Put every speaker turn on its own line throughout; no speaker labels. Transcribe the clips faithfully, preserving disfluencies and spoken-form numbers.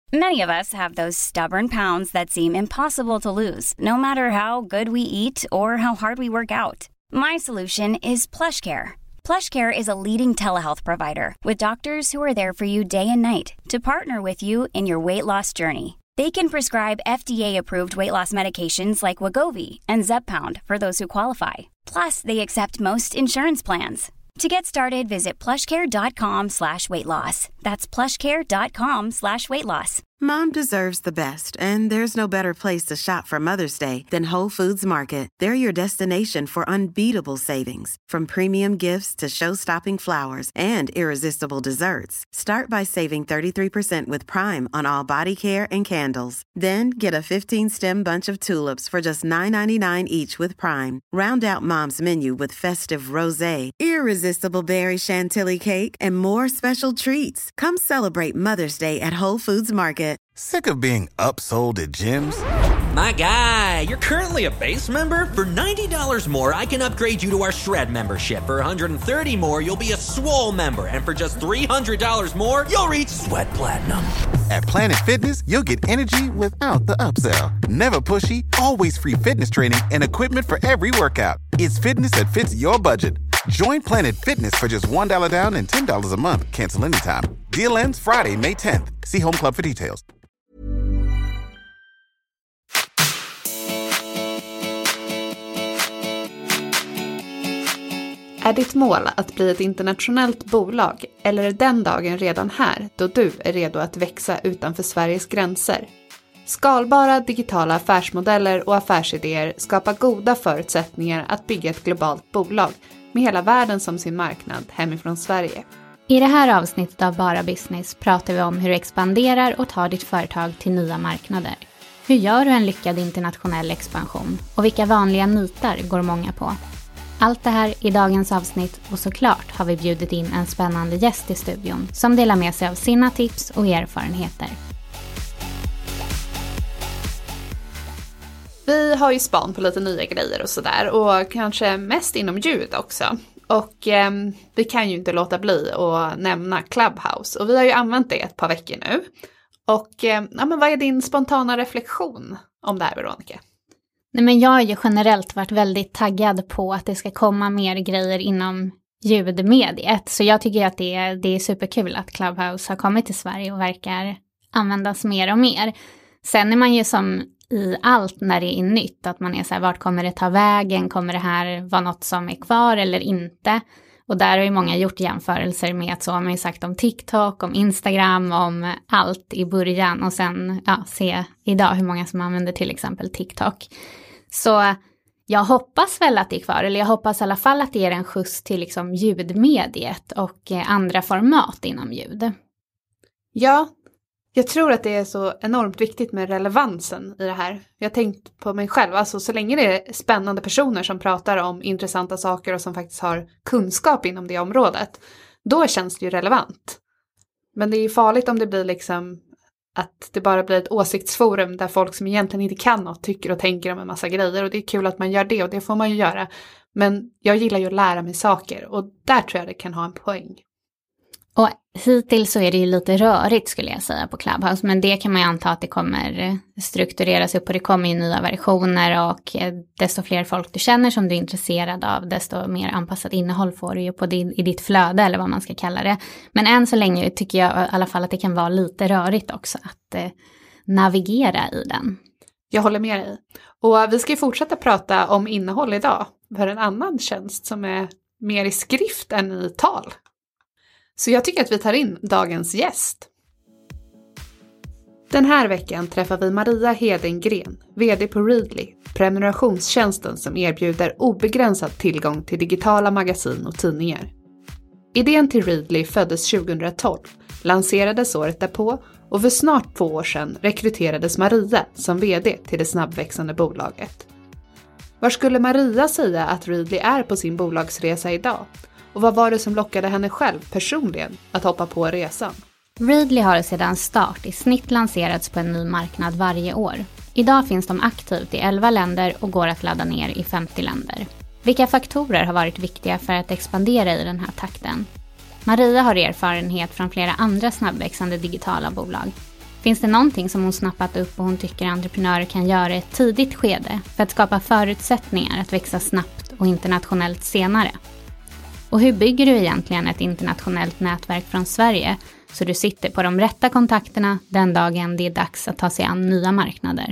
Many of us have those stubborn pounds that seem impossible to lose, no matter how good we eat or how hard we work out. My solution is PlushCare. PlushCare is a leading telehealth provider with doctors who are there for you day and night to partner with you in your weight loss journey. They can prescribe F D A-approved weight loss medications like Wegovy and Zepbound for those who qualify. Plus, they accept most insurance plans. To get started, visit plushcare.com slash weight loss. That's plushcare.com slash weight loss.
Mom deserves the best, and there's no better place to shop for Mother's Day than Whole Foods Market. They're your destination for unbeatable savings, from premium gifts to show-stopping flowers and irresistible desserts. Start by saving thirty-three percent with Prime on all body care and candles. Then get a fifteen-stem bunch of tulips for just nine ninety-nine each with Prime. Round out Mom's menu with festive rosé, irresistible berry chantilly cake, and more special treats. Come celebrate Mother's Day at Whole Foods Market.
Sick of being upsold at gyms?
My guy, you're currently a base member. For ninety dollars more, I can upgrade you to our Shred membership. For one hundred thirty dollars more, you'll be a Swole member. And for just three hundred dollars more, you'll reach Sweat Platinum.
At Planet Fitness, you'll get energy without the upsell. Never pushy, always free fitness training and equipment for every workout. It's fitness that fits your budget. Join Planet Fitness for just one dollar down and ten dollars a month. Cancel anytime. Deal ends Friday, May tenth. See Home Club for details.
Är ditt mål att bli ett internationellt bolag, eller är den dagen redan här då du är redo att växa utanför Sveriges gränser? Skalbara digitala affärsmodeller och affärsidéer skapar goda förutsättningar att bygga ett globalt bolag med hela världen som sin marknad hemifrån Sverige.
I det här avsnittet av Bara Business pratar vi om hur du expanderar och tar ditt företag till nya marknader. Hur gör du en lyckad internationell expansion? Och vilka vanliga nitar går många på? Allt det här i dagens avsnitt, och såklart har vi bjudit in en spännande gäst i studion som delar med sig av sina tips och erfarenheter.
Vi har ju span på lite nya grejer och sådär, och kanske mest inom ljud också. Och eh, vi kan ju inte låta bli att nämna Clubhouse, och vi har ju använt det ett par veckor nu. Och eh, ja, men vad är din spontana reflektion om det här, Veronica?
Nej, men jag har ju generellt varit väldigt taggad på att det ska komma mer grejer inom ljudmediet. Så jag tycker att det är, det är superkul att Clubhouse har kommit till Sverige och verkar användas mer och mer. Sen är man ju som i allt när det är nytt, att man är så här, vart kommer det ta vägen? Kommer det här vara något som är kvar eller inte? Och där har ju många gjort jämförelser med att så har man ju sagt om TikTok, om Instagram, om allt i början. Och sen ja, se idag hur många som använder till exempel TikTok. Så jag hoppas väl att det är kvar, eller jag hoppas i alla fall att det är en skjuts till liksom ljudmediet och andra format inom ljud.
Ja, jag tror att det är så enormt viktigt med relevansen i det här. Jag har tänkt på mig själv, alltså så länge det är spännande personer som pratar om intressanta saker och som faktiskt har kunskap inom det området, då känns det ju relevant. Men det är ju farligt om det blir liksom att det bara blir ett åsiktsforum där folk som egentligen inte kan något tycker och tänker om en massa grejer, och det är kul att man gör det, och det får man ju göra. Men jag gillar ju att lära mig saker, och där tror jag det kan ha en poäng.
Och hittills så är det ju lite rörigt skulle jag säga på Clubhouse, men det kan man ju anta att det kommer struktureras upp, och det kommer ju nya versioner, och desto fler folk du känner som du är intresserad av, desto mer anpassat innehåll får du ju på din, i ditt flöde eller vad man ska kalla det. Men än så länge tycker jag i alla fall att det kan vara lite rörigt också att eh, navigera i den.
Jag håller med dig. Och vi ska ju fortsätta prata om innehåll idag för en annan tjänst som är mer i skrift än i tal. Så jag tycker att vi tar in dagens gäst. Den här veckan träffar vi Maria Hedengren, vd på Readly, prenumerationstjänsten som erbjuder obegränsad tillgång till digitala magasin och tidningar. Idén till Readly föddes tjugohundratolv, lanserades året därpå, och för snart två år sedan rekryterades Maria som vd till det snabbväxande bolaget. Var skulle Maria säga att Readly är på sin bolagsresa idag? Och vad var det som lockade henne själv personligen att hoppa på resan?
Readly har sedan start i snitt lanserats på en ny marknad varje år. Idag finns de aktivt i elva länder och går att ladda ner i femtio länder. Vilka faktorer har varit viktiga för att expandera i den här takten? Maria har erfarenhet från flera andra snabbväxande digitala bolag. Finns det någonting som hon snappat upp och hon tycker entreprenörer kan göra i ett tidigt skede för att skapa förutsättningar att växa snabbt och internationellt senare? Och hur bygger du egentligen ett internationellt nätverk från Sverige så du sitter på de rätta kontakterna den dagen det är dags att ta sig an nya marknader?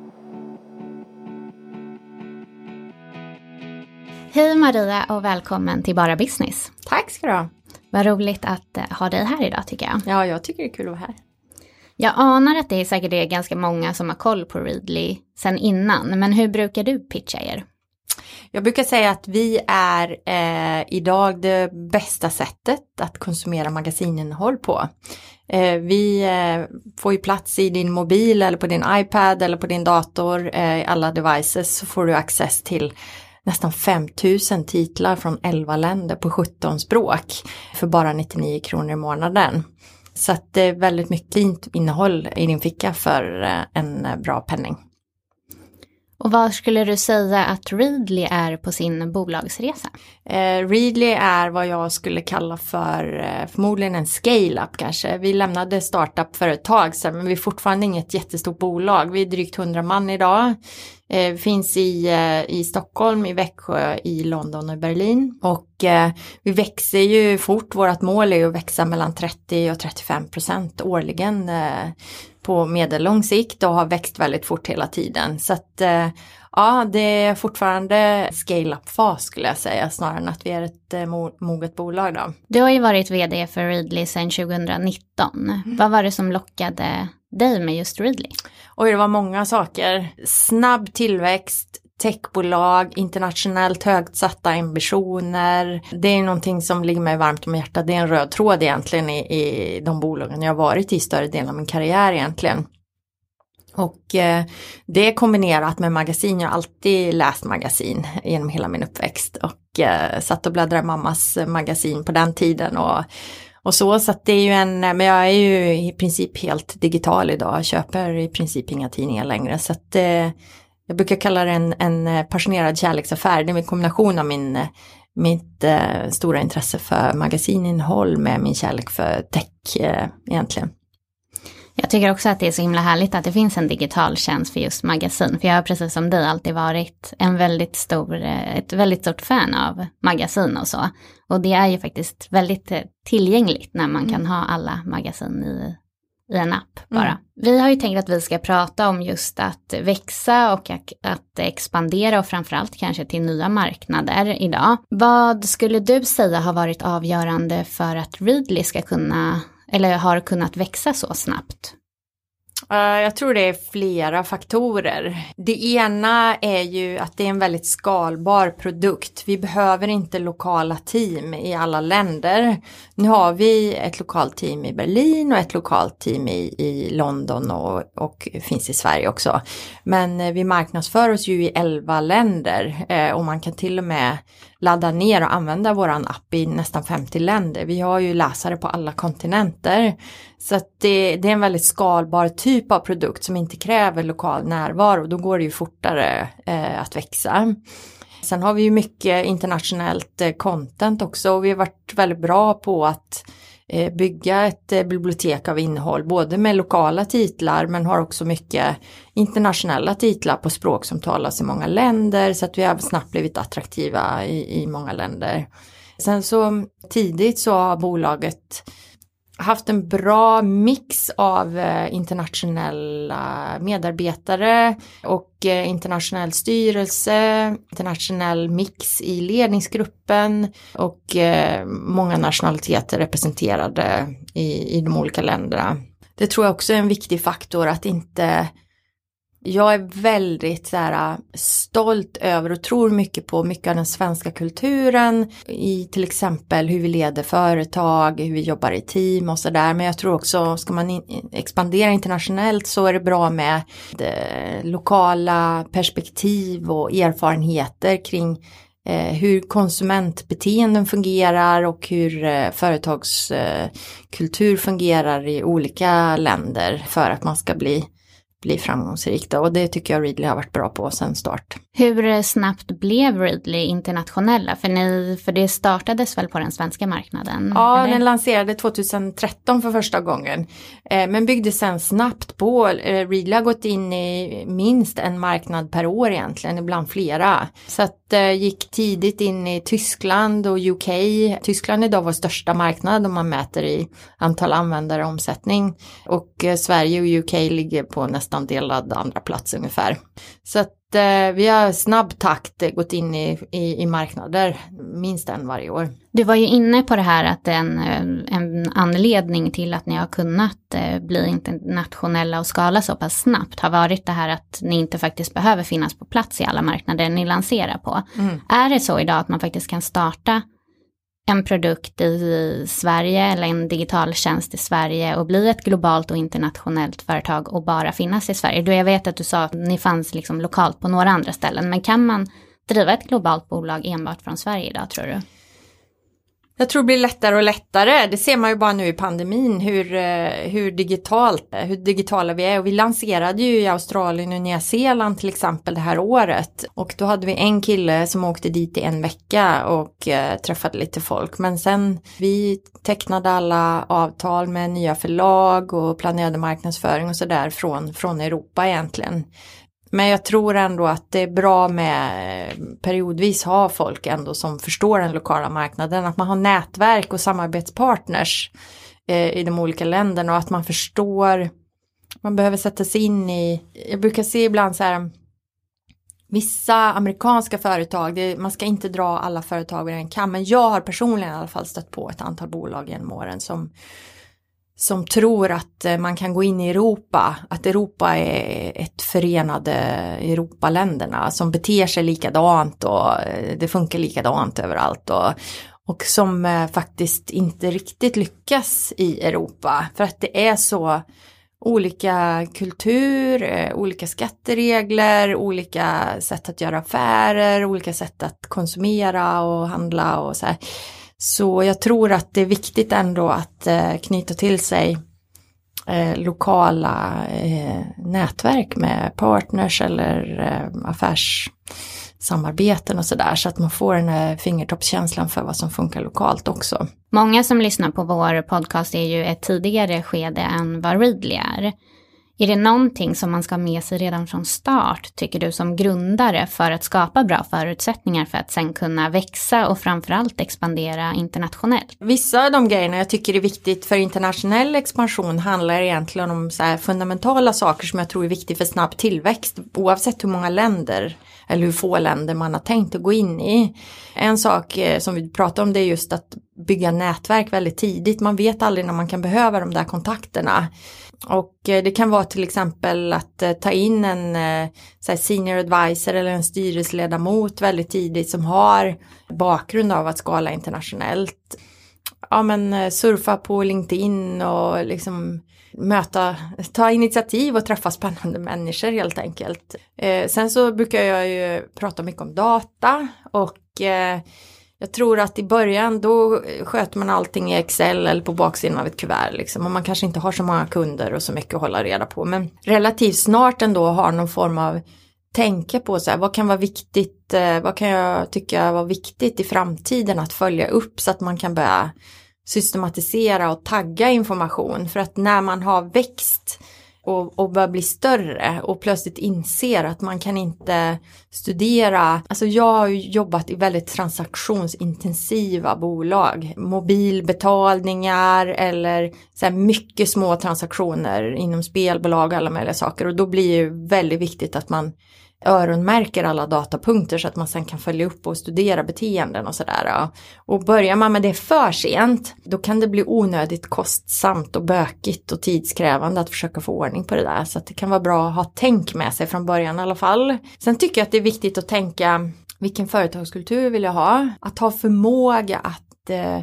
Hej Maria och välkommen till Bara Business.
Tack ska du ha.
Vad roligt att ha dig här idag tycker jag.
Ja, jag tycker det är kul att vara här.
Jag anar att det är säkert det är ganska många som har koll på Readly sen innan. Men hur brukar du pitcha er?
Jag brukar säga att vi är eh, idag det bästa sättet att konsumera magasinninnehåll på. Eh, vi eh, får ju plats i din mobil eller på din iPad eller på din dator. Eh, alla devices så får du access till nästan fem tusen titlar från elva länder på sjutton språk för bara nittionio kronor i månaden. Så att det är väldigt mycket fint innehåll i din ficka för en bra penning.
Och vad skulle du säga att Readly är på sin bolagsresa?
Eh, Readly är vad jag skulle kalla för eh, förmodligen en scale-up kanske. Vi lämnade startup för ett tag sedan men vi är fortfarande inget jättestort bolag. Vi är drygt hundra man idag. Eh, finns i, eh, i Stockholm, i Växjö, i London och Berlin. Och eh, vi växer ju fort. Vårt mål är att växa mellan trettio och trettiofem procent årligen eh, på medellång sikt och har växt väldigt fort hela tiden. Så att eh, ja, det är fortfarande scale-up-fas skulle jag säga snarare än att vi är ett eh, moget bolag då.
Du har ju varit vd för Readly sedan tjugonitton. Mm. Vad var det som lockade dig med just Readly?
Och det var många saker. Snabb tillväxt, techbolag, internationellt högt satta ambitioner. Det är någonting som ligger mig varmt om hjärtat. Det är en röd tråd egentligen i, i de bolagen jag har varit i större delen av min karriär egentligen. Och eh, det är kombinerat med magasin. Jag har alltid läst magasin genom hela min uppväxt. Och eh, satt och bläddrade mammas magasin på den tiden och Och så, så att det är ju en, men jag är ju i princip helt digital idag. Jag köper i princip inga tidningar längre. Så att eh, jag brukar kalla det en, en passionerad kärleksaffär. Det är en kombination av min, mitt eh, stora intresse för magasinninnehåll med min kärlek för tech eh, egentligen.
Jag tycker också att det är så himla härligt att det finns en digital tjänst för just magasin. För jag har precis som dig alltid varit en väldigt stor, ett väldigt stort fan av magasin och så. Och det är ju faktiskt väldigt tillgängligt när man kan ha alla magasin i, i en app bara. Mm. Vi har ju tänkt att vi ska prata om just att växa och att, att expandera och framförallt kanske till nya marknader idag. Vad skulle du säga har varit avgörande för att Readly ska kunna eller har kunnat växa så snabbt?
Uh, jag tror det är flera faktorer. Det ena är ju att det är en väldigt skalbar produkt. Vi behöver inte lokala team i alla länder. Nu har vi ett lokalt team i Berlin och ett lokalt team i, i London och, och finns i Sverige också. Men uh, vi marknadsför oss ju i elva länder uh, och man kan till och med ladda ner och använda våran app i nästan femtio länder. Vi har ju läsare på alla kontinenter. Så att det, det är en väldigt skalbar typ av produkt som inte kräver lokal närvaro. Då går det ju fortare eh, att växa. Sen har vi ju mycket internationellt eh, content också. Och vi har varit väldigt bra på att eh, bygga ett eh, bibliotek av innehåll. Både med lokala titlar men har också mycket internationella titlar på språk som talas i många länder. Så att vi har snabbt blivit attraktiva i, i många länder. Sen så tidigt så har bolaget haft en bra mix av eh, internationella medarbetare och eh, internationell styrelse, internationell mix i ledningsgruppen och eh, många nationaliteter representerade i, i de olika länderna. Det tror jag också är en viktig faktor att inte... Jag är väldigt så här, stolt över och tror mycket på mycket av den svenska kulturen i till exempel hur vi leder företag, hur vi jobbar i team och sådär. Men jag tror också, ska man in- expandera internationellt så är det bra med det, lokala perspektiv och erfarenheter kring eh, hur konsumentbeteenden fungerar och hur eh, företagskultur eh, fungerar i olika länder för att man ska bli bli framgångsrikt. Och det tycker jag Readly har varit bra på sedan start.
Hur snabbt blev Readly internationella? För, ni, för det startades väl på den svenska marknaden?
Ja,
eller?
Den lanserade tjugohundratretton för första gången. Eh, men byggde sen snabbt på. Eh, Readly har gått in i minst en marknad per år egentligen, ibland flera. Så att eh, gick tidigt in i Tyskland och U K. Tyskland är idag vår största marknad om man mäter i antal användare och omsättning. Och eh, Sverige och U K ligger på nästan delad andra plats ungefär. Så att eh, vi har snabb takt gått in i, i, i marknader, minst en varje år.
Du var ju inne på det här att en, en anledning till att ni har kunnat bli internationella och skala så pass snabbt har varit det här att ni inte faktiskt behöver finnas på plats i alla marknader ni lanserar på. Mm. Är det så idag att man faktiskt kan starta en produkt i Sverige eller en digital tjänst i Sverige och bli ett globalt och internationellt företag och bara finnas i Sverige? Du, jag vet att du sa att ni fanns liksom lokalt på några andra ställen, men kan man driva ett globalt bolag enbart från Sverige idag, tror du?
Jag tror det blir lättare och lättare. Det ser man ju bara nu i pandemin hur, hur, digitalt, hur digitala vi är. Och vi lanserade ju i Australien och Nya Zeeland till exempel det här året. Och då hade vi en kille som åkte dit i en vecka och eh, träffade lite folk. Men sen vi tecknade alla avtal med nya förlag och planerade marknadsföring och sådär från, från Europa egentligen. Men jag tror ändå att det är bra med periodvis ha folk ändå som förstår den lokala marknaden. Att man har nätverk och samarbetspartners eh, i de olika länderna och att man förstår, man behöver sätta sig in i, jag brukar se ibland så här, vissa amerikanska företag, det, man ska inte dra alla företag i en kam, men jag har personligen i alla fall stött på ett antal bolag genom åren som som tror att man kan gå in i Europa, att Europa är ett förenade Europaländerna som beter sig likadant och det funkar likadant överallt och, och som faktiskt inte riktigt lyckas i Europa för att det är så olika kultur, olika skatteregler, olika sätt att göra affärer, olika sätt att konsumera och handla och så här. Så jag tror att det är viktigt ändå att eh, knyta till sig eh, lokala eh, nätverk med partners eller eh, affärssamarbeten och sådär. Så att man får en eh, fingertoppskänslan för vad som funkar lokalt också.
Många som lyssnar på vår podcast är ju ett tidigare skede än vad Readly är. Är det någonting som man ska ha med sig redan från start, tycker du, som grundare för att skapa bra förutsättningar för att sen kunna växa och framförallt expandera internationellt?
Vissa av de grejerna jag tycker är viktigt för internationell expansion handlar egentligen om så här fundamentala saker som jag tror är viktigt för snabb tillväxt, oavsett hur många länder eller hur få länder man har tänkt att gå in i. En sak som vi pratar om det är just att bygga nätverk väldigt tidigt. Man vet aldrig när man kan behöva de där kontakterna. Och det kan vara till exempel att ta in en så här, senior advisor eller en styrelseledamot väldigt tidigt som har bakgrund av att skala internationellt. Ja, men surfa på LinkedIn och liksom möta, ta initiativ och träffa spännande människor helt enkelt. Eh, sen så brukar jag ju prata mycket om data och eh, jag tror att i början då sköter man allting i Excel eller på baksidan av ett kuvert liksom. Och man kanske inte har så många kunder och så mycket att hålla reda på. Men relativt snart ändå har någon form av tänka på så här, vad kan vara viktigt, eh, vad kan jag tycka var viktigt i framtiden att följa upp så att man kan börja systematisera och tagga information. För att när man har växt och, och börjar bli större och plötsligt inser att man kan inte studera. Alltså jag har ju jobbat i väldigt transaktionsintensiva bolag. Mobilbetalningar eller så här mycket små transaktioner inom spelbolag och alla möjliga saker. Och då blir det väldigt viktigt att man öronmärker alla datapunkter så att man sen kan följa upp och studera beteenden och sådär. Och börjar man med det för sent, då kan det bli onödigt kostsamt och bökigt och tidskrävande att försöka få ordning på det där. Så att det kan vara bra att ha tänk med sig från början i alla fall. Sen tycker jag att det är viktigt att tänka, vilken företagskultur vill jag ha? Att ha förmåga att eh,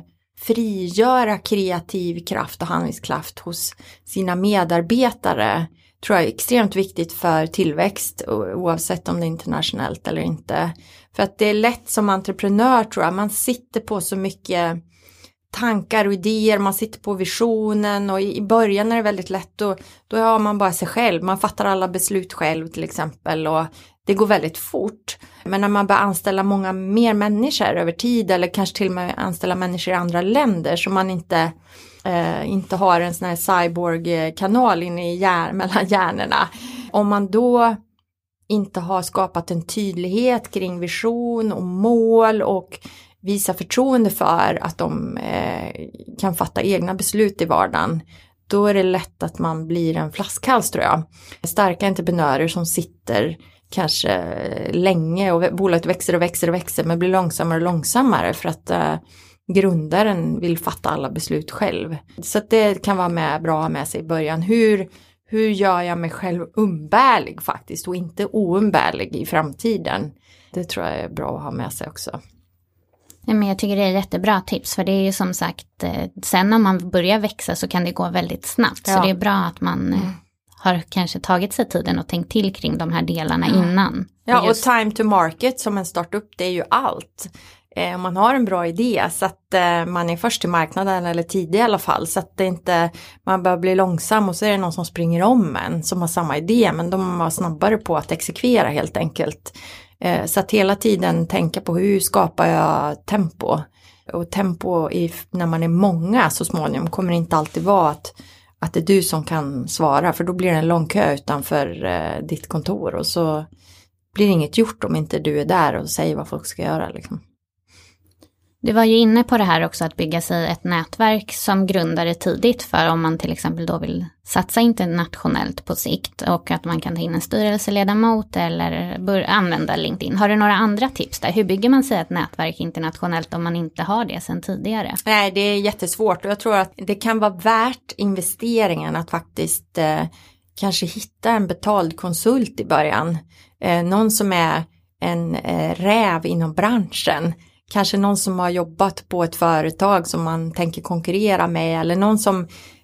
frigöra kreativ kraft och handlingskraft hos sina medarbetare tror jag är extremt viktigt för tillväxt oavsett om det är internationellt eller inte. För att det är lätt som entreprenör tror jag, man sitter på så mycket tankar och idéer, man sitter på visionen och i början är det väldigt lätt och då har man bara sig själv, man fattar alla beslut själv till exempel och det går väldigt fort. Men när man börjar anställa många mer människor över tid eller kanske till och med anställa människor i andra länder så man inte, eh, inte har en sån här cyborg-kanal inne i hjär- mellan hjärnorna. Om man då inte har skapat en tydlighet kring vision och mål och visa förtroende för att de eh, kan fatta egna beslut i vardagen, då är det lätt att man blir en flaskhals tror jag. Starka entreprenörer som sitter kanske länge och bolaget växer och växer och växer men blir långsammare och långsammare för att eh, grundaren vill fatta alla beslut själv. Så att det kan vara med, bra att ha med sig i början. Hur, hur gör jag mig själv umbärlig faktiskt och inte oumbärlig i framtiden? Det tror jag är bra att ha med sig också.
Ja, men jag tycker det är jättebra tips för det är ju som sagt, sen när man börjar växa så kan det gå väldigt snabbt. Ja. Så det är bra att man mm. har kanske tagit sig tiden och tänkt till kring de här delarna mm. innan.
Ja, och, just... och time to market som en startup, det är ju allt. Eh, om man har en bra idé så att eh, man är först till marknaden eller tidig i alla fall. Så att det inte, man börjar bli långsam och så är det någon som springer om en som har samma idé men de var snabbare på att exekvera helt enkelt. Så att hela tiden tänka på hur skapar jag tempo. Och tempo i, när man är många så småningom kommer det inte alltid vara att, att det är du som kan svara. För då blir det en lång kö utanför eh, ditt kontor. Och så blir det inget gjort om inte du är där och säger vad folk ska göra liksom.
Du var ju inne på det här också att bygga sig ett nätverk som grundare tidigt för om man till exempel då vill satsa internationellt på sikt och att man kan ta in en styrelseledamot eller börja använda LinkedIn. Har du några andra tips där? Hur bygger man sig ett nätverk internationellt om man inte har det sedan tidigare?
Nej, det är jättesvårt och jag tror att det kan vara värt investeringen att faktiskt eh, kanske hitta en betald konsult i början. Eh, någon som är en eh, räv inom branschen. Kanske någon som har jobbat på ett företag som man tänker konkurrera med eller någon som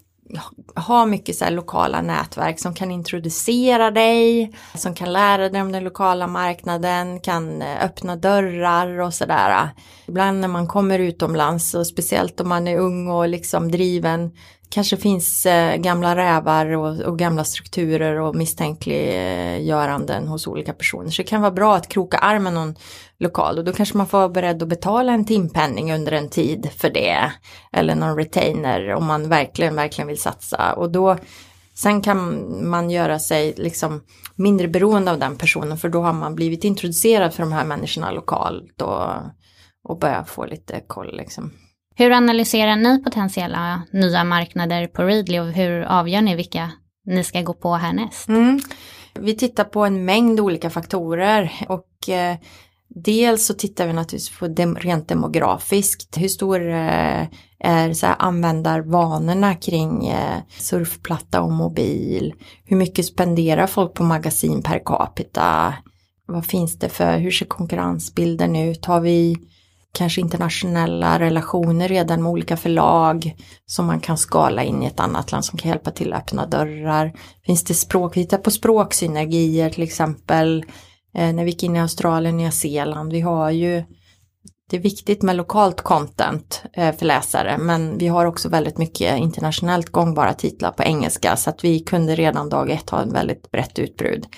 har mycket så här lokala nätverk som kan introducera dig, som kan lära dig om den lokala marknaden, kan öppna dörrar och sådär. Ibland när man kommer utomlands och speciellt om man är ung och liksom driven kanske finns eh, gamla rävar och, och gamla strukturer och misstänkliggöranden hos olika personer. Så det kan vara bra att kroka armen någon lokal och då kanske man får vara beredd att betala en timpenning under en tid för det. Eller någon retainer om man verkligen, verkligen vill satsa. Och då, sen kan man göra sig liksom mindre beroende av den personen för då har man blivit introducerad för de här människorna lokalt och, och börjar få lite koll liksom.
Hur analyserar ni potentiella nya marknader på Readly och hur avgör ni vilka ni ska gå på härnäst?
Mm. Vi tittar på en mängd olika faktorer och eh, dels så tittar vi naturligtvis på dem, rent demografiskt. Hur stor eh, är så här, användarvanorna kring eh, surfplatta och mobil? Hur mycket spenderar folk på magasin per capita? Vad finns det för, hur ser konkurrensbilden ut? Har vi kanske internationella relationer redan med olika förlag som man kan skala in i ett annat land som kan hjälpa till att öppna dörrar. Finns det språk, vi tittar på språksynergier till exempel eh, när vi gick in i Australien och Nya Zeeland. Vi har ju, det är viktigt med lokalt content eh, för läsare men vi har också väldigt mycket internationellt gångbara titlar på engelska så att vi kunde redan dag ett ha en väldigt brett utbud.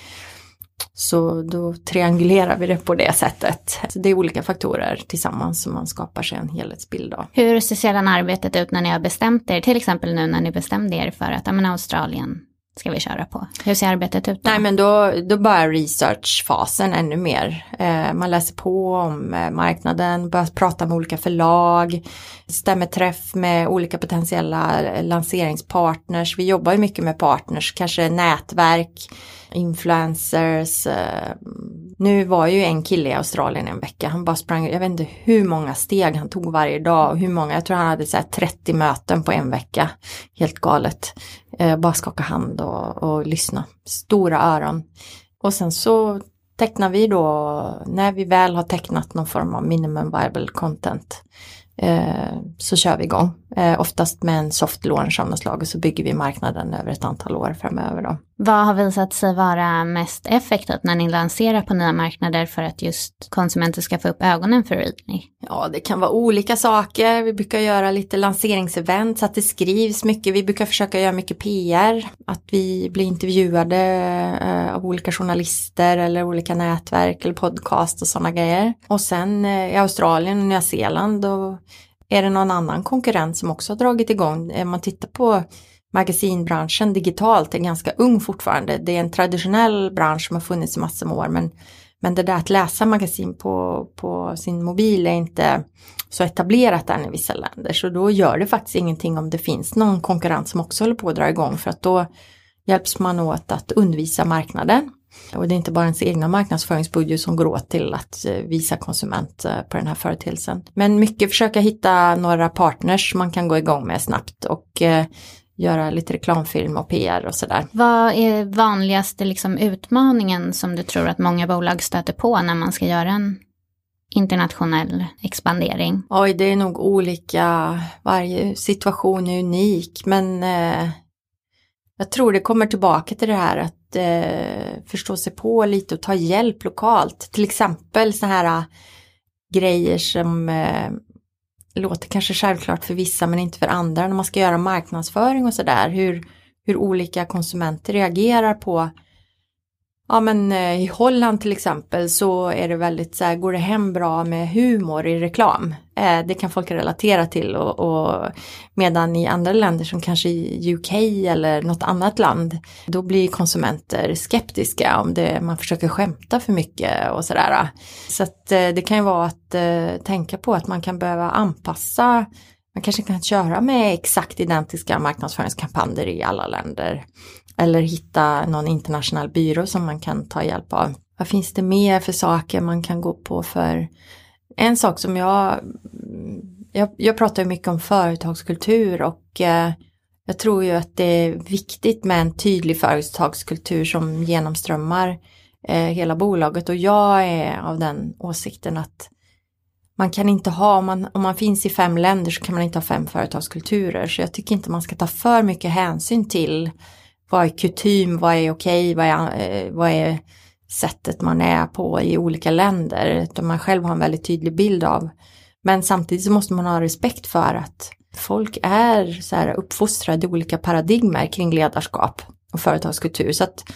Så då triangulerar vi det på det sättet. Så det är olika faktorer tillsammans som man skapar sig en helhetsbild av.
Hur ser sedan arbetet ut när ni har bestämt er? Till exempel nu när ni bestämde er för att ja, men Australien ska vi köra på. Hur ser arbetet ut då?
Nej men då, då börjar researchfasen ännu mer. Eh, man läser på om eh, marknaden, börjar prata med olika förlag, stämmer träff med olika potentiella lanseringspartners. Vi jobbar ju mycket med partners, kanske nätverk, influencers. Eh, nu var ju en kille i Australien en vecka. Han bara sprang, jag vet inte hur många steg han tog varje dag och hur många, jag tror han hade så här trettio möten på en vecka. Helt galet. Eh, bara skaka hand och, och lyssna. Stora öron. Och sen så tecknar vi då, när vi väl har tecknat någon form av minimum viable content, eh, så kör vi igång. Eh, oftast med en soft launch av något slag och så bygger vi marknaden över ett antal år framöver då.
Vad har visat sig vara mest effektivt när ni lanserar på nya marknader för att just konsumenter ska få upp ögonen för Readme?
Ja, det kan vara olika saker. Vi brukar göra lite lanseringsevent så att det skrivs mycket. Vi brukar försöka göra mycket P R. Att vi blir intervjuade eh, av olika journalister eller olika nätverk eller podcast och sådana grejer. Och sen eh, i Australien och Nya Zeeland då är det någon annan konkurrent som också har dragit igång. Om man tittar på magasinbranschen digitalt är ganska ung fortfarande. Det är en traditionell bransch som har funnits i massor med år. Men, men det där att läsa magasin på, på sin mobil är inte så etablerat än i vissa länder. Så då gör det faktiskt ingenting om det finns någon konkurrent som också håller på att dra igång. För att då hjälps man åt att undervisa marknaden. Och det är inte bara ens egna marknadsföringsbudget som går åt till att visa konsument på den här företeelsen. Men mycket försöka hitta några partners man kan gå igång med snabbt och eh, göra lite reklamfilm och P R och sådär.
Vad är vanligaste liksom, utmaningen som du tror att många bolag stöter på när man ska göra en internationell expandering?
Oj, det är nog olika. Varje situation är unik, men eh, jag tror det kommer tillbaka till det här att eh, förstå sig på lite och ta hjälp lokalt. Till exempel så här uh, grejer som eh, låter kanske självklart för vissa men inte för andra. När man ska göra marknadsföring och sådär. Hur, hur olika konsumenter reagerar på. Ja men eh, i Holland till exempel så är det väldigt så här, går det hem bra med humor i reklam. Eh, det kan folk relatera till och, och medan i andra länder som kanske i U K eller något annat land då blir konsumenter skeptiska om det, man försöker skämta för mycket och sådär. Så att eh, det kan ju vara att eh, tänka på att man kan behöva anpassa. Man kanske kan köra med exakt identiska marknadsföringskampanjer i alla länder. Eller hitta någon internationell byrå som man kan ta hjälp av. Vad finns det mer för saker man kan gå på för? En sak som jag... Jag, jag pratar ju mycket om företagskultur och eh, jag tror ju att det är viktigt med en tydlig företagskultur som genomströmmar eh, hela bolaget. Och jag är av den åsikten att man kan inte ha, om man, om man finns i fem länder så kan man inte ha fem företagskulturer. Så jag tycker inte man ska ta för mycket hänsyn till vad är kutym, vad är okej, vad är, vad är sättet man är på i olika länder. Utan man själv har en väldigt tydlig bild av. Men samtidigt så måste man ha respekt för att folk är så här uppfostrade i olika paradigmer kring ledarskap och företagskultur. Så att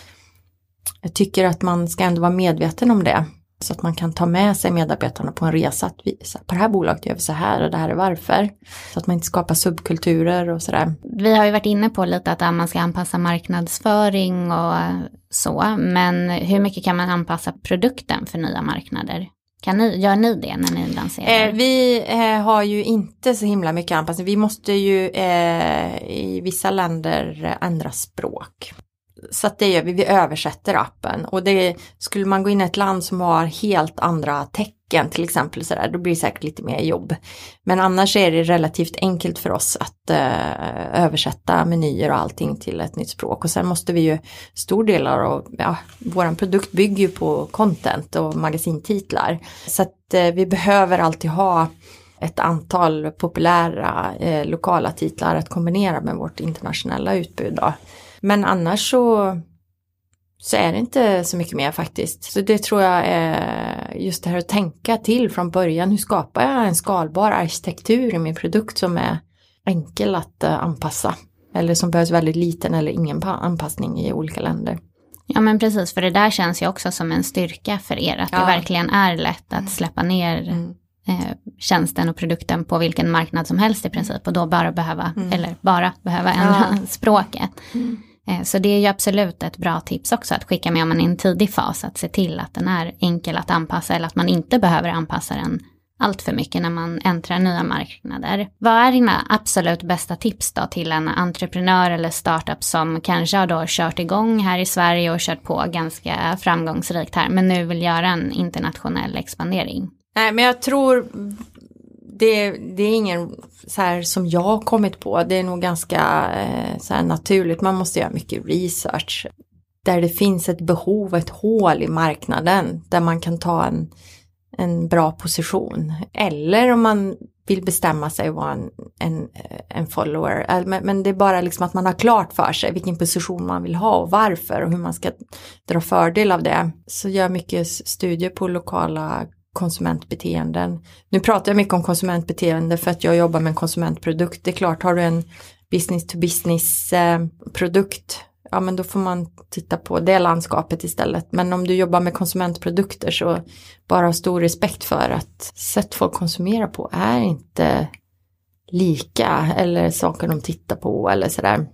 jag tycker att man ska ändå vara medveten om det. Så att man kan ta med sig medarbetarna på en resa. Att vi, så här, på det här bolaget gör vi så här och det här är varför. Så att man inte skapar subkulturer och sådär.
Vi har ju varit inne på lite att man ska anpassa marknadsföring och så. Men hur mycket kan man anpassa produkten för nya marknader? Kan ni, gör ni det när ni lanserar?
Eh, vi eh, har ju inte så himla mycket anpassning. Vi måste ju eh, i vissa länder ändra språk. Så att det gör vi, vi översätter appen. Och det, skulle man gå in i ett land som har helt andra tecken till exempel så där, då blir det säkert lite mer jobb. Men annars är det relativt enkelt för oss att eh, översätta menyer och allting till ett nytt språk. Och sen måste vi ju, stor del av ja, vår produkt bygger ju på content och magasintitlar. Så att eh, vi behöver alltid ha ett antal populära eh, lokala titlar att kombinera med vårt internationella utbud då. Men annars så, så är det inte så mycket mer faktiskt. Så det tror jag är just det här att tänka till från början. Hur skapar jag en skalbar arkitektur i min produkt som är enkel att uh, anpassa? Eller som behövs väldigt liten eller ingen anpassning i olika länder.
Ja men precis, för det där känns ju också som en styrka för er. Att ja. Det verkligen är lätt att släppa ner mm. eh, tjänsten och produkten på vilken marknad som helst i princip. Och då bara behöva, mm. eller bara behöva ändra ja. språket. Mm. Så det är ju absolut ett bra tips också att skicka med om man är i en tidig fas. Att se till att den är enkel att anpassa eller att man inte behöver anpassa den allt för mycket när man äntrar nya marknader. Vad är dina absolut bästa tips då till en entreprenör eller startup som kanske har då kört igång här i Sverige och kört på ganska framgångsrikt här men nu vill göra en internationell expandering?
Nej men jag tror... Det, det är ingen så här som jag har kommit på. Det är nog ganska eh, så här naturligt. Man måste göra mycket research. Där det finns ett behov, ett hål i marknaden. Där man kan ta en, en bra position. Eller om man vill bestämma sig och vara en, en, en follower. Men, men det är bara liksom att man har klart för sig vilken position man vill ha och varför och hur man ska dra fördel av det. Så gör mycket studier på lokala konsumentbeteenden. Nu pratar jag mycket om konsumentbeteende för att jag jobbar med en konsumentprodukt. Det är klart, har du en business to business eh, produkt, ja men då får man titta på det landskapet istället. Men om du jobbar med konsumentprodukter så bara ha stor respekt för att sätt folk konsumerar på är inte lika, eller saker de tittar på eller sådär.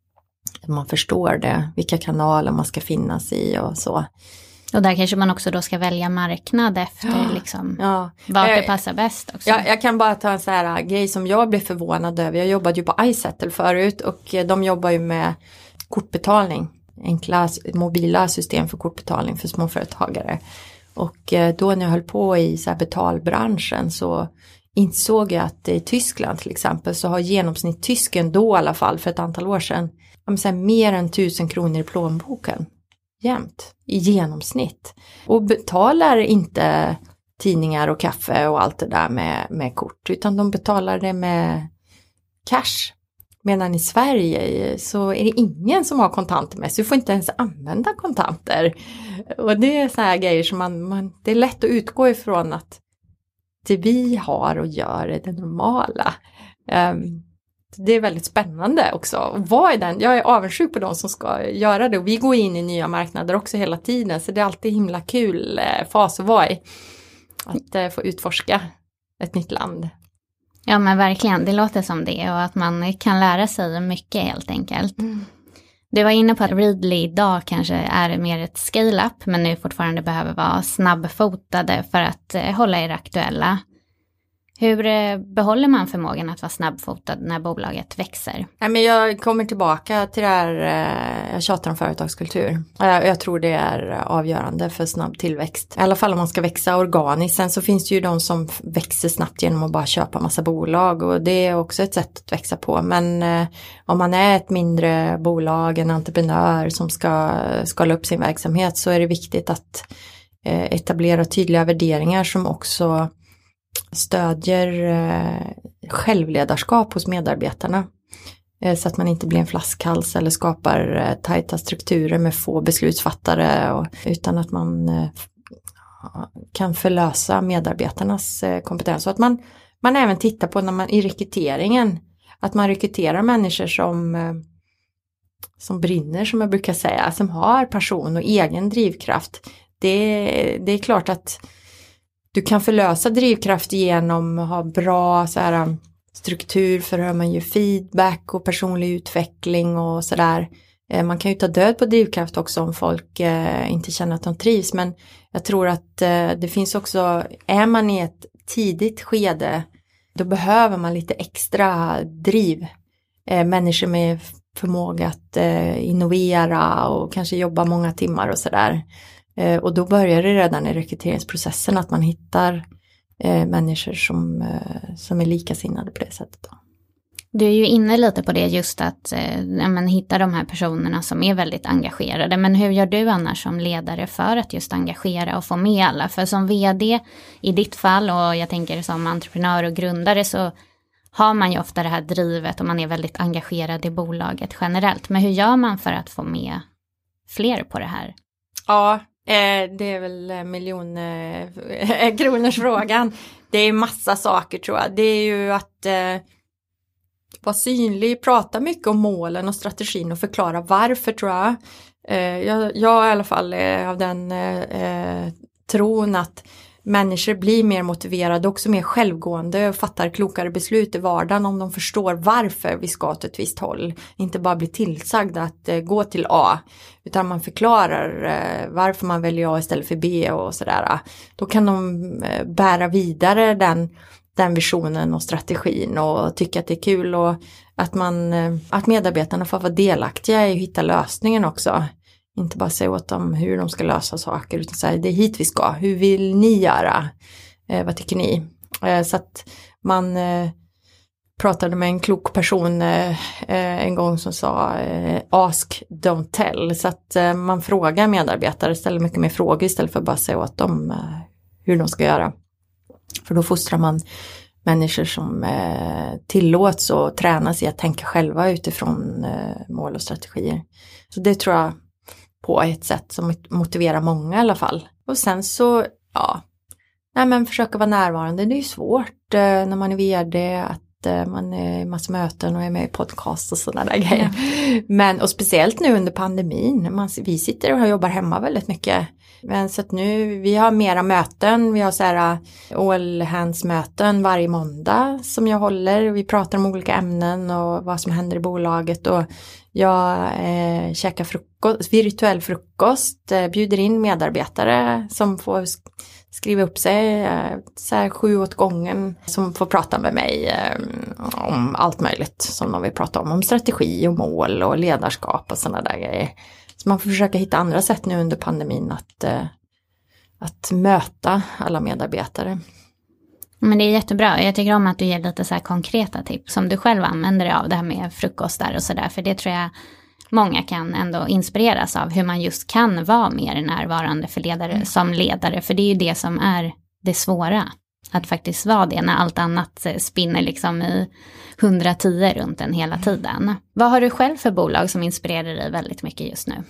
Man förstår det, vilka kanaler man ska finnas i och så.
Och där kanske man också då ska välja marknad efter ja, liksom ja. Vart det passar bäst också.
Ja, jag kan bara ta en sån här grej som jag blev förvånad över. Jag jobbade ju på iSettle förut och de jobbar ju med kortbetalning. Enkla mobila system för kortbetalning för småföretagare. Och då när jag höll på i så här betalbranschen så insåg jag att i Tyskland till exempel så har genomsnitt tysken då i alla fall för ett antal år sedan så här, mer än tusen kronor i plånboken. Jämt, i genomsnitt. Och betalar inte tidningar och kaffe och allt det där med, med kort. Utan de betalar det med cash. Medan i Sverige så är det ingen som har kontanter med. Så du får inte ens använda kontanter. Och det är så här grejer som man, man det är lätt att utgå ifrån att det vi har och gör är det normala. Um, Det är väldigt spännande också. Och vad är den? Jag är avundsjuk på de som ska göra det. Och vi går in i nya marknader också hela tiden. Så det är alltid himla kul fas att vara i. Att få utforska ett nytt land.
Ja men verkligen, det låter som det. Och att man kan lära sig mycket helt enkelt. Mm. Du var inne på att Readly idag kanske är mer ett scale-up. Men nu fortfarande behöver vara snabbfotade för att hålla er aktuella. Hur behåller man förmågan att vara snabbfotad när bolaget växer?
Nej, men jag kommer tillbaka till det här, jag tjatar om företagskultur. Jag tror det är avgörande för snabb tillväxt. I alla fall om man ska växa organiskt. Sen så finns det ju de som växer snabbt genom att bara köpa massa bolag. Och det är också ett sätt att växa på. Men om man är ett mindre bolag, en entreprenör som ska skala upp sin verksamhet så är det viktigt att etablera tydliga värderingar som också stödjer eh, självledarskap hos medarbetarna eh, så att man inte blir en flaskhals eller skapar eh, tajta strukturer med få beslutsfattare och, utan att man eh, kan förlösa medarbetarnas eh, kompetens. Så att man, man även tittar på när man i rekryteringen att man rekryterar människor som, eh, som brinner, som jag brukar säga, som har passion och egen drivkraft. Det, det är klart att du kan förlösa drivkraft genom att ha bra så här, struktur för hur man gör feedback och personlig utveckling och sådär. Man kan ju ta död på drivkraft också om folk eh, inte känner att de trivs. Men jag tror att eh, det finns också, är man i ett tidigt skede, då behöver man lite extra driv. Eh, människor med förmåga att eh, innovera och kanske jobba många timmar och sådär. Eh, och då börjar det redan i rekryteringsprocessen att man hittar eh, människor som, eh, som är likasinnade på det sättet då.
Du är ju inne lite på det just att eh, ja, men hitta de här personerna som är väldigt engagerade. Men hur gör du annars som ledare för att just engagera och få med alla? För som vd i ditt fall och jag tänker som entreprenör och grundare så har man ju ofta det här drivet och man är väldigt engagerad i bolaget generellt. Men hur gör man för att få med fler på det här?
Ja, eh, det är väl miljon eh, kronors frågan. Det är massa saker tror jag. Det är ju att eh, vara synlig, prata mycket om målen och strategin och förklara varför tror jag. Eh, jag, jag i alla fall är av den eh, tron att människor blir mer motiverade, också mer självgående och fattar klokare beslut i vardagen om de förstår varför vi ska åt ett visst håll. Inte bara bli tillsagda att eh, gå till A, utan man förklarar eh, varför man väljer A istället för B och sådär. Då kan de eh, bära vidare den, den visionen och strategin och tycka att det är kul och att, man, eh, att medarbetarna får vara delaktiga i att hitta lösningen också. Inte bara säga åt dem hur de ska lösa saker utan säga det är hit vi ska. Hur vill ni göra? Eh, vad tycker ni? Eh, så att man eh, pratade med en klok person eh, en gång som sa eh, ask, don't tell. Så att eh, man frågar medarbetare, ställer mycket mer frågor istället för att bara säga åt dem eh, hur de ska göra. För då fostrar man människor som eh, tillåts och tränas i att tänka själva utifrån eh, mål och strategier. Så det tror jag på ett sätt som motiverar många i alla fall. Och sen så, ja, nej men försöka vara närvarande. Det är ju svårt eh, när man är vd att eh, man är i massa möten och är med i podcast och sådana där grejer. Mm. Men, och speciellt nu under pandemin. Man, vi sitter och jobbar hemma väldigt mycket. Men så att nu, vi har mera möten, vi har så här all hands möten varje måndag som jag håller. Vi pratar om olika ämnen och vad som händer i bolaget och jag eh, käkar frukost, virtuell frukost, eh, bjuder in medarbetare som får skriva upp sig eh, så här sju åt gången som får prata med mig eh, om allt möjligt som de vill prata om, om strategi och mål och ledarskap och sådana där grejer. Så man får försöka hitta andra sätt nu under pandemin att, eh, att möta alla medarbetare.
Men det är jättebra. Jag tycker om att du ger lite så här konkreta tips som du själv använder dig av, det här med frukostar och sådär. För det tror jag många kan ändå inspireras av, hur man just kan vara mer närvarande för ledare mm. som ledare. För det är ju det som är det svåra, att faktiskt vara det när allt annat spinner liksom i hundratio runt en hela tiden. Vad har du själv för bolag som inspirerar dig väldigt mycket just nu?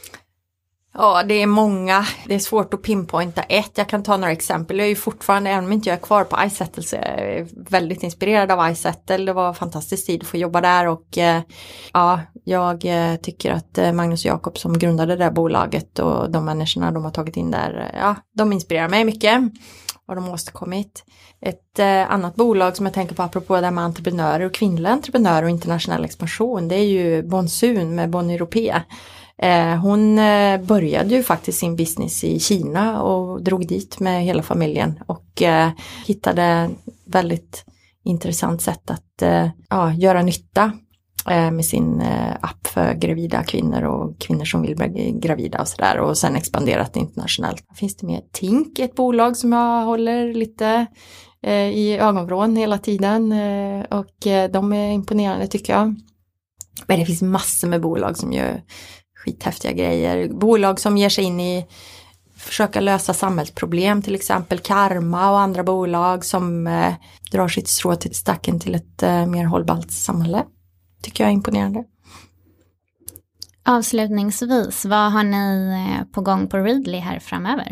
Ja, det är många. Det är svårt att pinpointa ett. Jag kan ta några exempel. Jag är ju fortfarande, även om inte jag är kvar på iSettle, så jag är väldigt inspirerad av iSettle. Det var en fantastisk tid att få jobba där och eh, ja, jag eh, tycker att eh, Magnus och Jakob som grundade det där bolaget och de människorna de har tagit in där, ja, de inspirerar mig mycket. Vad de har åstadkommit. Ett eh, annat bolag som jag tänker på apropå det här med entreprenörer och kvinnliga entreprenörer och internationell expansion, det är ju Bonsun med Bonne Europé. Eh, hon eh, började ju faktiskt sin business i Kina och drog dit med hela familjen och eh, hittade väldigt intressant sätt att eh, ja, göra nytta eh, med sin eh, app för gravida kvinnor och kvinnor som vill bli gravida och sådär, och sen expanderat internationellt. Finns det mer? Tink, ett bolag som jag håller lite eh, i ögonvrån hela tiden eh, och eh, de är imponerande tycker jag. Men det finns massor med bolag som gör skithäftiga grejer. Bolag som ger sig in i försöka lösa samhällsproblem, till exempel Karma och andra bolag som eh, drar sitt strå till stacken till ett eh, mer hållbart samhälle. Tycker jag är imponerande.
Avslutningsvis, vad har ni på gång på Readly här framöver?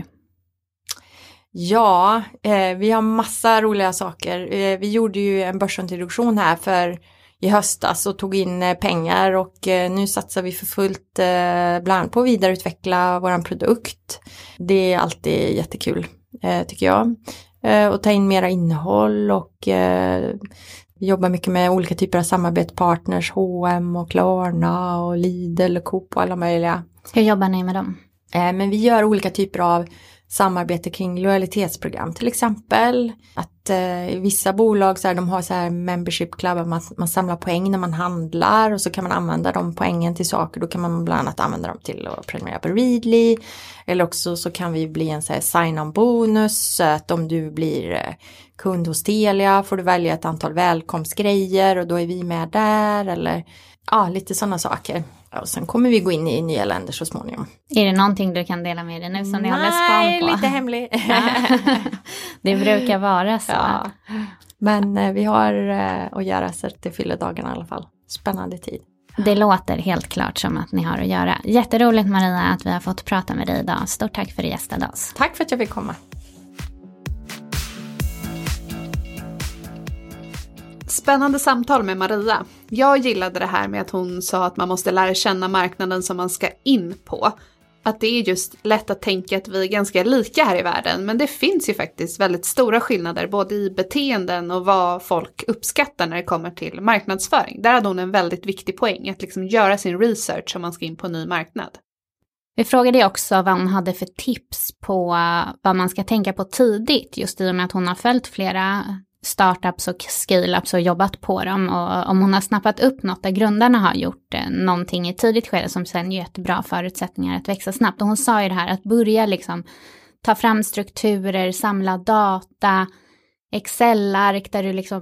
Ja, eh, vi har massa roliga saker. Eh, vi gjorde ju en börsintroduktion här för i höstas och tog in eh, pengar och eh, nu satsar vi för fullt eh, bland annat på att vidareutveckla våran produkt. Det är alltid jättekul eh, tycker jag. Eh, och ta in mera innehåll och eh, vi jobbar mycket med olika typer av samarbetspartners, H och M och Klarna och Lidl och Coop och alla möjliga.
Hur jobbar ni med dem?
Eh, men vi gör olika typer av samarbete kring lojalitetsprogram, till exempel att eh, vissa bolag så här, de har så här membership club, man, man samlar poäng när man handlar och så kan man använda de poängen till saker, då kan man bland annat använda dem till att prenumerera på Readly, eller också så kan vi bli en så här sign-on bonus, så att om du blir eh, kund hos Telia får du välja ett antal välkomstgrejer och då är vi med där, eller ja, lite sådana saker. Och sen kommer vi gå in i nya länder så småningom.
Är det någonting du kan dela med dig nu som ni håller span på?
Nej, lite hemlig.
Det brukar vara så.
Ja. Men eh, vi har eh, att göra så att det fyller dagarna i alla fall. Spännande tid.
Det låter helt klart som att ni har att göra. Jätteroligt Maria att vi har fått prata med dig idag. Stort tack för att du gästade oss.
Tack för att jag fick komma.
Spännande samtal med Maria. Jag gillade det här med att hon sa att man måste lära känna marknaden som man ska in på. Att det är just lätt att tänka att vi är ganska lika här i världen. Men det finns ju faktiskt väldigt stora skillnader både i beteenden och vad folk uppskattar när det kommer till marknadsföring. Där hade hon en väldigt viktig poäng, att liksom göra sin research om man ska in på en ny marknad.
Vi frågade också vad hon hade för tips på vad man ska tänka på tidigt, just i och med att hon har följt flera startups och scale-ups och jobbat på dem, och om hon har snappat upp något där grundarna har gjort eh, någonting i tidigt skede som sen gett bra förutsättningar att växa snabbt. Och hon sa ju det här att börja liksom ta fram strukturer, samla data, Excel-ark där du liksom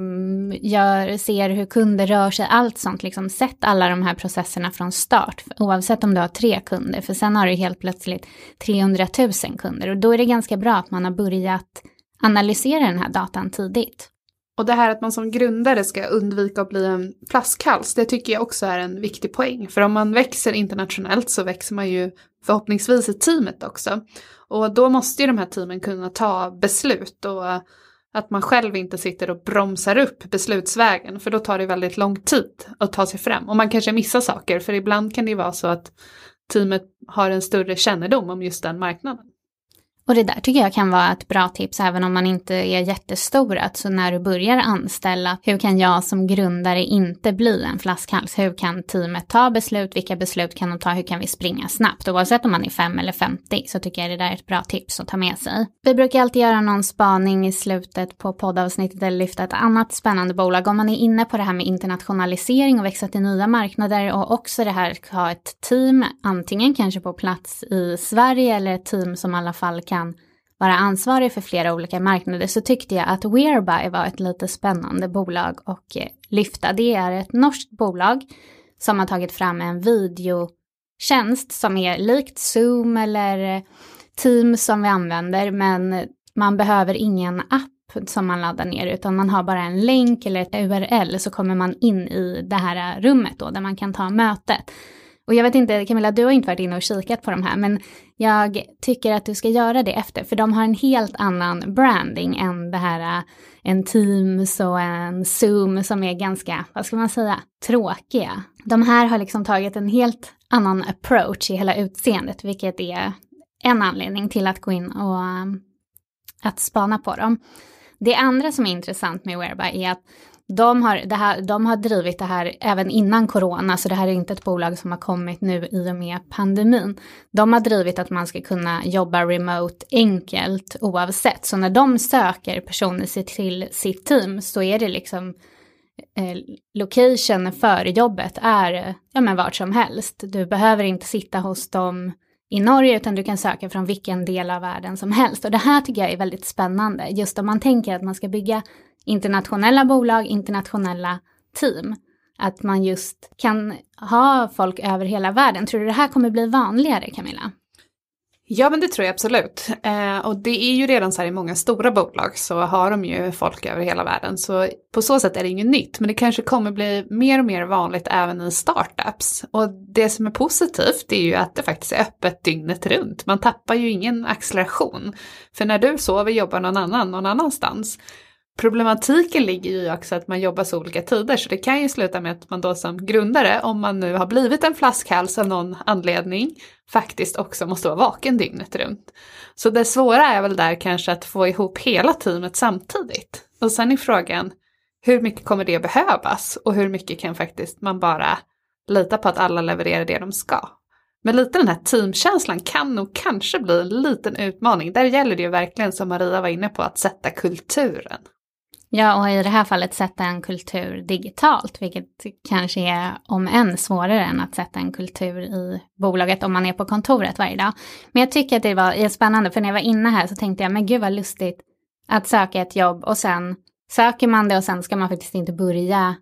gör, ser hur kunder rör sig, allt sånt. Liksom, sätt alla de här processerna från start, oavsett om du har tre kunder. För sen har du helt plötsligt trehundratusen kunder och då är det ganska bra att man har börjat analysera den här datan tidigt.
Och det här att man som grundare ska undvika att bli en flaskhals, det tycker jag också är en viktig poäng. För om man växer internationellt så växer man ju förhoppningsvis i teamet också. Och då måste ju de här teamen kunna ta beslut och att man själv inte sitter och bromsar upp beslutsvägen. För då tar det väldigt lång tid att ta sig fram. Och man kanske missar saker, för ibland kan det ju vara så att teamet har en större kännedom om just den marknaden.
Och det där tycker jag kan vara ett bra tips även om man inte är jättestor. Så när du börjar anställa, hur kan jag som grundare inte bli en flaskhals? Hur kan teamet ta beslut? Vilka beslut kan de ta? Hur kan vi springa snabbt? Oavsett om man är fem eller femtio så tycker jag det där är ett bra tips att ta med sig. Vi brukar alltid göra någon spaning i slutet på poddavsnittet eller lyfta ett annat spännande bolag. Om man är inne på det här med internationalisering och växa till nya marknader och också det här att ha ett team, antingen kanske på plats i Sverige eller ett team som i alla fall kan kan vara ansvarig för flera olika marknader, så tyckte jag att Whereby var ett lite spännande bolag och lyfta. Det är ett norskt bolag som har tagit fram en videotjänst som är likt Zoom eller Teams som vi använder, men man behöver ingen app som man laddar ner utan man har bara en länk eller ett U R L så kommer man in i det här rummet då där man kan ta mötet. Och jag vet inte, Camilla, du har inte varit inne och kikat på de här, men jag tycker att du ska göra det efter. För de har en helt annan branding än det här, en Teams och en Zoom som är ganska, vad ska man säga, tråkiga. De här har liksom tagit en helt annan approach i hela utseendet, vilket är en anledning till att gå in och um, att spana på dem. Det andra som är intressant med Whereby är att De har, det här, de har drivit det här även innan corona, så det här är inte ett bolag som har kommit nu i och med pandemin. De har drivit att man ska kunna jobba remote enkelt oavsett. Så när de söker personer till sitt team så är det liksom eh, location för jobbet är ja, men vart som helst. Du behöver inte sitta hos dem i Norge utan du kan söka från vilken del av världen som helst. Och det här tycker jag är väldigt spännande. Just om man tänker att man ska bygga internationella bolag, internationella team. Att man just kan ha folk över hela världen. Tror du det här kommer bli vanligare, Camilla?
Ja, men det tror jag absolut. Eh, och det är ju redan så här i många stora bolag så har de ju folk över hela världen. Så på så sätt är det inget nytt. Men det kanske kommer bli mer och mer vanligt även i startups. Och det som är positivt är ju att det faktiskt är öppet dygnet runt. Man tappar ju ingen acceleration. För när du sover jobbar någon annan någon annanstans. Problematiken ligger ju också att man jobbar så olika tider, så det kan ju sluta med att man då som grundare, om man nu har blivit en flaskhals av någon anledning, faktiskt också måste vara vaken dygnet runt. Så det svåra är väl där kanske att få ihop hela teamet samtidigt. Och sen är frågan, hur mycket kommer det behövas och hur mycket kan faktiskt man bara lita på att alla levererar det de ska. Men lite den här teamkänslan kan nog kanske bli en liten utmaning. Där gäller det ju verkligen, som Maria var inne på, att sätta kulturen.
Ja, och i det här fallet sätta en kultur digitalt, vilket kanske är om än svårare än att sätta en kultur i bolaget om man är på kontoret varje dag. Men jag tycker att det var spännande, för när jag var inne här så tänkte jag, men gud vad lustigt att söka ett jobb och sen söker man det och sen ska man faktiskt inte börja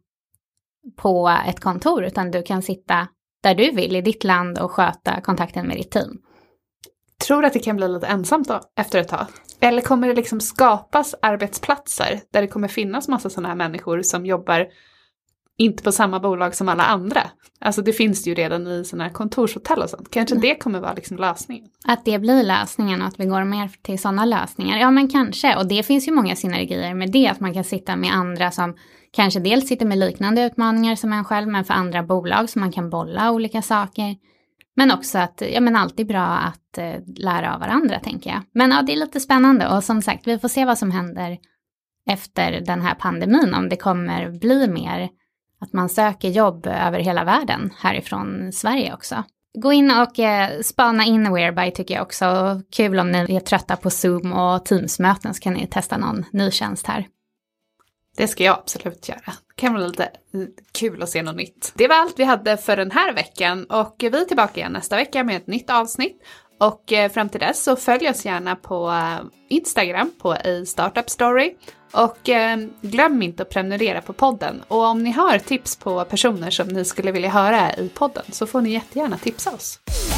på ett kontor utan du kan sitta där du vill i ditt land och sköta kontakten med ditt team.
Tror du att det kan bli lite ensamt då efter ett tag? Eller kommer det liksom skapas arbetsplatser där det kommer finnas massa sådana här människor som jobbar inte på samma bolag som alla andra? Alltså det finns ju redan i sådana här kontorshotell och sånt. Kanske det kommer vara liksom lösningen? Att
det blir lösningen och att vi går mer till sådana lösningar. Ja, men kanske. Och det finns ju många synergier med det. Att man kan sitta med andra som kanske dels sitter med liknande utmaningar som en själv, men för andra bolag som man kan bolla olika saker. Men också att, ja men alltid bra att eh, lära av varandra, tänker jag. Men ja, det är lite spännande och som sagt, vi får se vad som händer efter den här pandemin. Om det kommer bli mer att man söker jobb över hela världen härifrån Sverige också. Gå in och eh, spana in Whereby tycker jag också. Kul om ni är trötta på Zoom och Teams-möten så kan ni testa någon ny tjänst här.
Det ska jag absolut göra. Det kan vara lite kul att se något nytt. Det var allt vi hade för den här veckan och vi är tillbaka igen nästa vecka med ett nytt avsnitt. Och eh, fram till dess så följ oss gärna på eh, Instagram på A Startup Story. Och eh, glöm inte att prenumerera på podden. Och om ni har tips på personer som ni skulle vilja höra i podden så får ni jättegärna tipsa oss.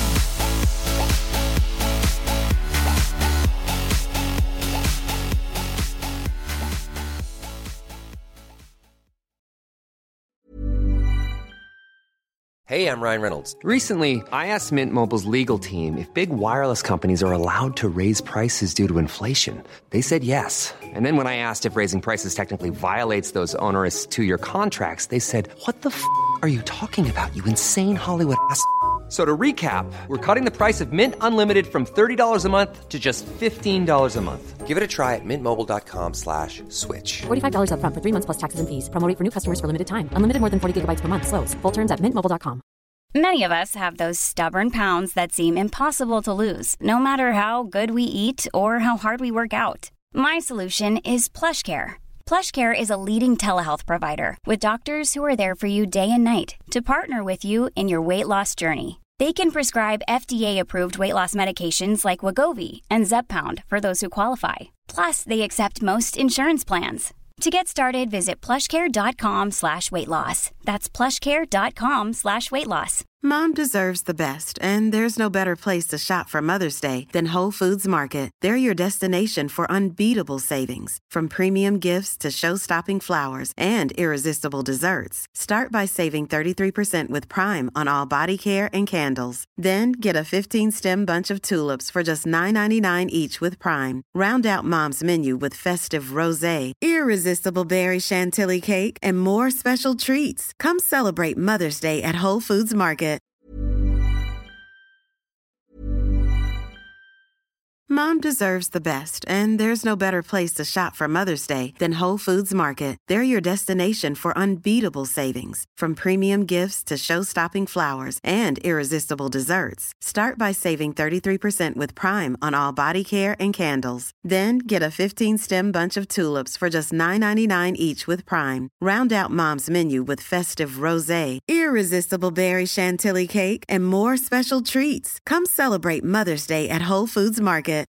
Hey, I'm Ryan Reynolds. Recently, I asked Mint Mobile's legal team if big wireless companies are allowed to raise prices due to inflation. They said yes. And then when I asked if raising prices technically violates those onerous two-year contracts, they said, "What the f*** are you talking about, you insane Hollywood ass?" So to recap, we're cutting the price of Mint Unlimited from thirty dollars a month to just fifteen dollars a month. Give it a try at mintmobile.com slash switch.
forty-five dollars up front for three months plus taxes and fees. Promo rate for new customers for limited time. Unlimited more than forty gigabytes per month. Slows full terms at mint mobile dot com.
Many of us have those stubborn pounds that seem impossible to lose, no matter how good we eat or how hard we work out. My solution is PlushCare. PlushCare is a leading telehealth provider with doctors who are there for you day and night to partner with you in your weight loss journey. They can prescribe F D A-approved weight loss medications like Wegovy and Zepbound for those who qualify. Plus, they accept most insurance plans. To get started, visit plushcare.com slash weight loss. That's plushcare.com slash weight loss.
Mom deserves the best, and there's no better place to shop for Mother's Day than Whole Foods Market. They're your destination for unbeatable savings, from premium gifts to show-stopping flowers and irresistible desserts. Start by saving thirty-three percent with Prime on all body care and candles. Then get a fifteen-stem bunch of tulips for just nine ninety-nine each with Prime. Round out Mom's menu with festive rosé, irresistible berry chantilly cake, and more special treats. Come celebrate Mother's Day at Whole Foods Market. Mom deserves the best, and there's no better place to shop for Mother's Day than Whole Foods Market. They're your destination for unbeatable savings, from premium gifts to show-stopping flowers and irresistible desserts. Start by saving thirty-three percent with Prime on all body care and candles. Then get a fifteen-stem bunch of tulips for just nine ninety-nine each with Prime. Round out Mom's menu with festive rosé, irresistible berry chantilly cake, and more special treats. Come celebrate Mother's Day at Whole Foods Market.